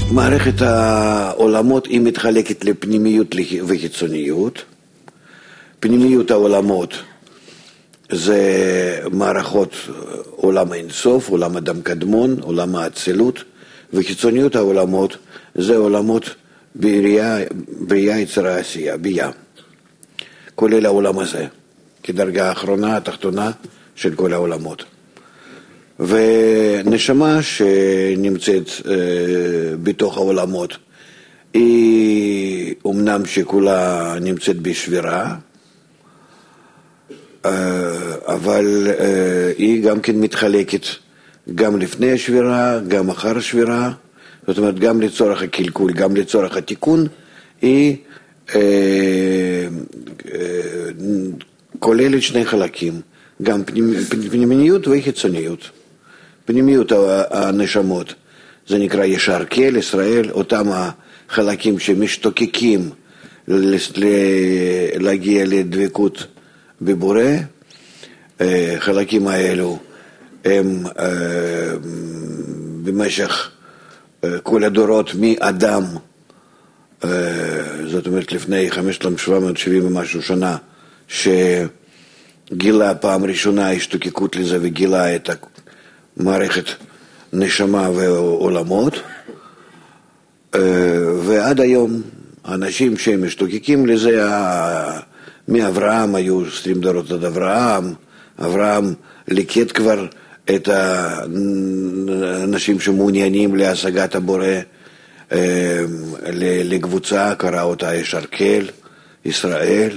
מערכת העולמות היא מתחלקת לפנימיות וחיצוניות. פנימיות העולמות זה מערכות עולם האינסוף, עולם אדם קדמון, עולם האצילות, וחיצוניות העולמות זה עולמות בריאה יצירה עשייה, בייה. כולל העולם הזה, כדרגה האחרונה, התחתונה של כל העולמות. ונשמה שנמצאת בתוך העולמות, היא אומנם שכולה נמצאת בשבירה, אבל היא גם כן מתחלקת גם לפני השבירה, גם אחר השבירה, זאת אומרת גם לצורך הקלקול, גם לצורך התיקון, היא כוללת שני חלקים, גם פנימיות וחיצוניות. פנימיות הנשמות, זה נקרא ישר כל, ישראל, אותם החלקים שמשתוקקים להגיע לדבקות בבורא, חלקים האלו הם במשך כל הדורות מאדם, זאת אומרת לפני 5,770 ומשהו שנה, שגילה פעם ראשונה השתוקקות לזה וגילה את מערכת נשמה ועולמות, ועד היום האנשים שהם משתוקקים לזה, מאברהם היו 20 דורות עד אברהם ליקט כבר את האנשים שמעוניינים להשגת הבורא לקבוצה, קרא אותה ישר כל, ישראל,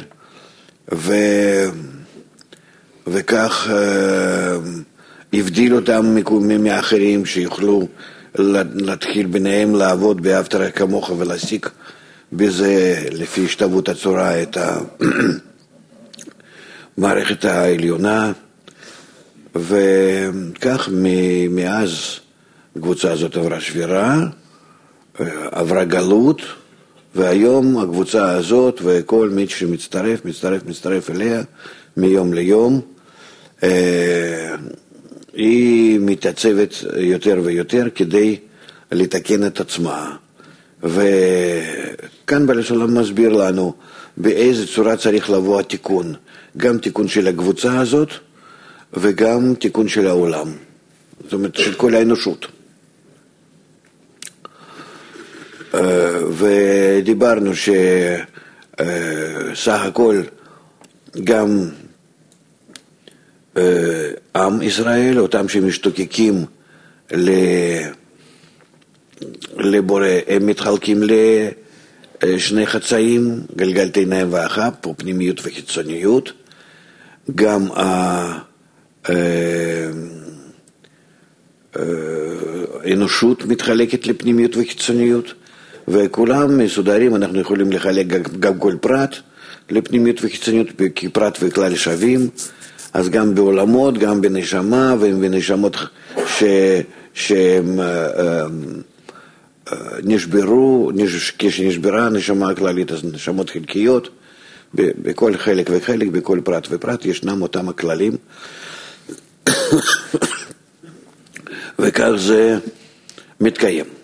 וכך הבדיל אותם מאחרים שיוכלו להתחיל ביניהם לעבוד באהבת רעך כמוך ולהשיג בזה לפי השתוות הצורה את המערכת העליונה, וכך מאז הקבוצה הזאת עברה שבירה, עברה גלות, והיום הקבוצה הזאת וכל מי שמצטרף אליה מיום ליום, היא מתעצבת יותר ויותר כדי לתקן את עצמה. וכאן בעל הסולם מסביר לנו באיזה צורה צריך לבוא התיקון, גם תיקון של הקבוצה הזאת וגם תיקון של העולם, זאת אומרת של כל האנושות. ודיברנו שסך הכל גם עם ישראל, אותם שמשתוקקים לבורא, הם מתחלקים לשני חצאים, גלגלת עיניים ואחר, פה פנימיות וחיצוניות, גם האנושות מתחלקת לפנימיות וחיצוניות, וכולם מסודרים, אנחנו יכולים לחלק גם כל פרט לפנימיות וחיצוניות, כי פרט וכלל שווים, אז גם בעולמות, גם בנשמה, ובנשמות שהם נשברו, כשנשברה הנשמה הכללית, אז נשמות חלקיות, בכל חלק וחלק, בכל פרט ופרט, ישנם אותם הכללים, וכך זה מתקיים.